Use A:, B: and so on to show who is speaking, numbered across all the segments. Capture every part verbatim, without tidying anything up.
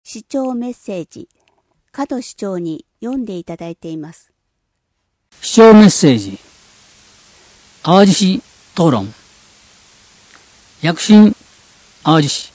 A: 市長メッセージ、門市長に読んでいただいています。
B: 市長メッセージ、淡路市討論、躍進淡路市。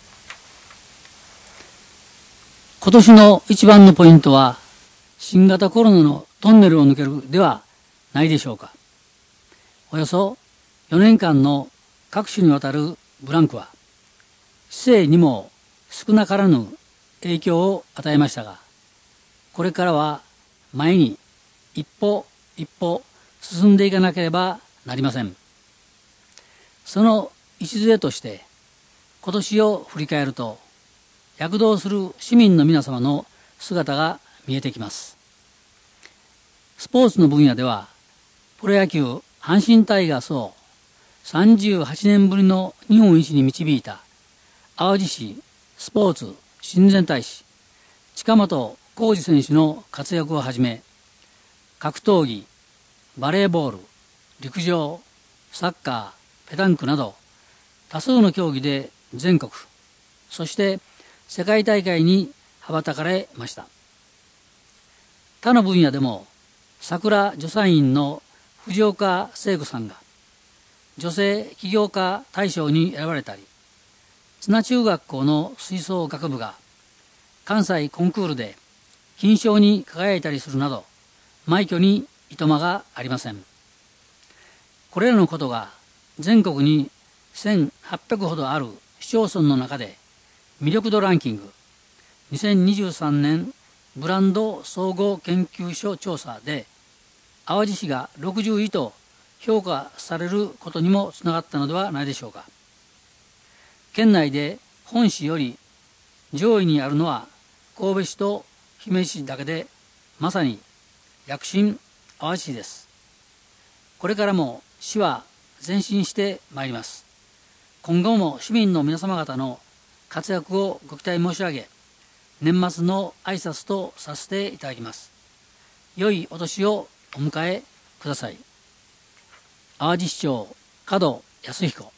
B: 今年の一番のポイントは、新型コロナのトンネルを抜けるではないでしょうか。およそよねんかんの各種にわたるブランクは、市政にも少なからぬ影響を与えましたが、これからは前に一歩一歩進んでいかなければなりません。その礎として、今年を振り返ると、躍動する市民の皆様の姿が見えてきます。スポーツの分野では、プロ野球阪神タイガースをさんじゅうはちねんぶりの日本一に導いた淡路市スポーツ親善大使近本浩二選手の活躍をはじめ、格闘技、バレーボール、陸上、サッカー、ペタンクなど多数の競技で全国、そして世界大会に羽ばたかれました。他の分野でも桜助産院の藤岡聖子さんが女性起業家大賞に選ばれたり、津奈中学校の吹奏楽部が関西コンクールで金賞に輝いたりするなど、枚挙にいとまがありません。これらのことが全国にせんはっぴゃくほどある市町村の中で、魅力度ランキングにせんにじゅうさんねんブランド総合研究所調査で、淡路市がろくじゅういと評価されることにもつながったのではないでしょうか。県内で本市より上位にあるのは神戸市と姫路市だけで、まさに躍進淡路市です。これからも市は前進してまいります。今後も市民の皆様方の活躍をご期待申し上げ、年末の挨拶とさせていただきます。良いお年をお迎えください。淡路市長門康彦。